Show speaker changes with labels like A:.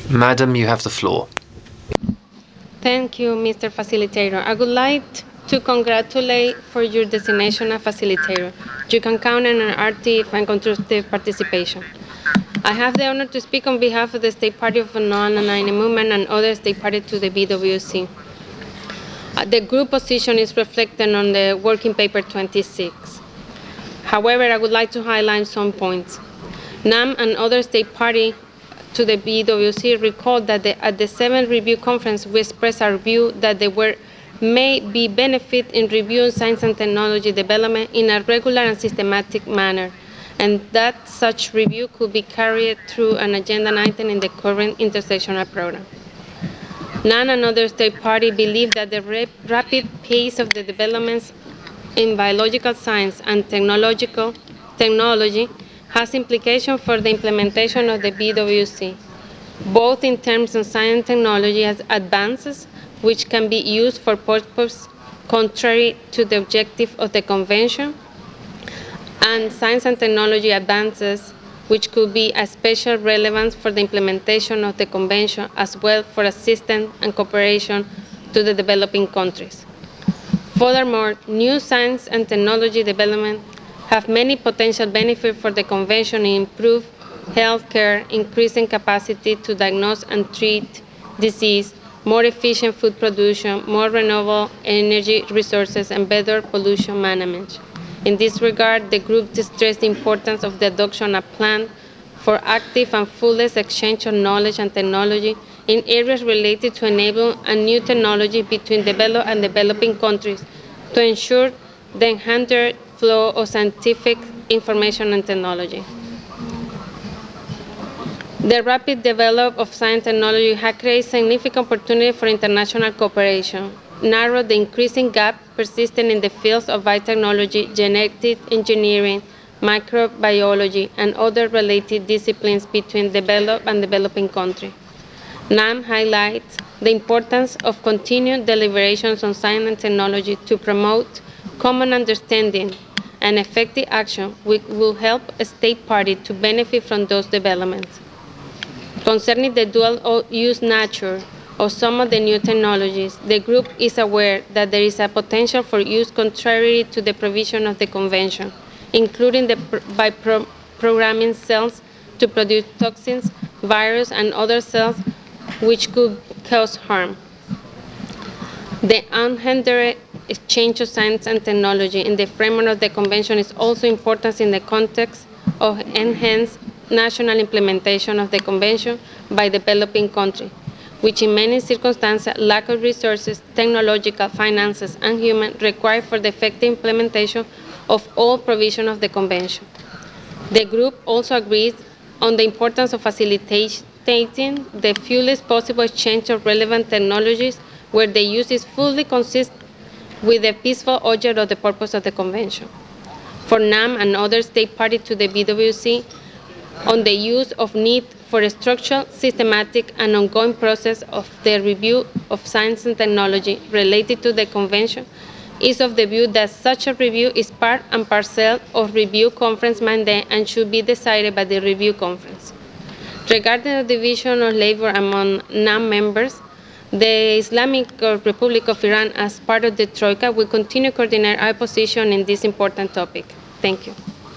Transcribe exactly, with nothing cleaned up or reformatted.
A: Madam, you have the floor.
B: Thank you, Mister Facilitator. I would like to congratulate for your designation as facilitator. You can count on an active and constructive participation. I have the honor to speak on behalf of the State Party of the Non-Aligned Movement and other state parties to the B W C. Uh, The group position is reflected on the working paper twenty-six. However, I would like to highlight some points. NAM and other state party to the B W C recall that the, at the seventh review conference, we expressed our view that there were may be benefit in reviewing science and technology development in a regular and systematic manner, and that such review could be carried through an agenda item in the current intersectional program. None another state party believe that the rap- rapid pace of the developments in biological science and technological technology has implications for the implementation of the B W C, both in terms of science and technology as advances which can be used for purposes contrary to the objective of the convention, and science and technology advances which could be of special relevance for the implementation of the convention as well for assistance and cooperation to the developing countries. Furthermore, new science and technology development have many potential benefits for the convention in improved health care, increasing capacity to diagnose and treat disease, more efficient food production, more renewable energy resources, and better pollution management. In this regard, the group stressed the importance of the adoption of a plan for active and fullest exchange of knowledge and technology in areas related to enable a new technology between developed and developing countries to ensure the enhanced flow of scientific information and technology. The rapid development of science and technology has created significant opportunity for international cooperation, narrowed the increasing gap persisting in the fields of biotechnology, genetic engineering, microbiology, and other related disciplines between developed and developing countries. NAM highlights the importance of continued deliberations on science and technology to promote common understanding and effective action, which will help a state party to benefit from those developments. Concerning the dual-use nature of some of the new technologies, the group is aware that there is a potential for use contrary to the provision of the Convention, including the, by pro programming cells to produce toxins, viruses, and other cells which could cause harm. The unhindered exchange of science and technology in the framework of the Convention is also important in the context of enhanced national implementation of the Convention by developing countries, which in many circumstances lack of resources, technological, finances, and human required for the effective implementation of all provisions of the Convention. The group also agrees on the importance of facilitating the fullest possible exchange of relevant technologies where the use is fully consistent with the peaceful object of the purpose of the Convention. For NAM and other state parties to the B W C, on the use of need for a structured, systematic, and ongoing process of the review of science and technology related to the Convention is of the view that such a review is part and parcel of review conference mandate and should be decided by the review conference. Regarding the division of labor among NAM members, the Islamic Republic of Iran, as part of the Troika, will continue to coordinate our position in this important topic. Thank you.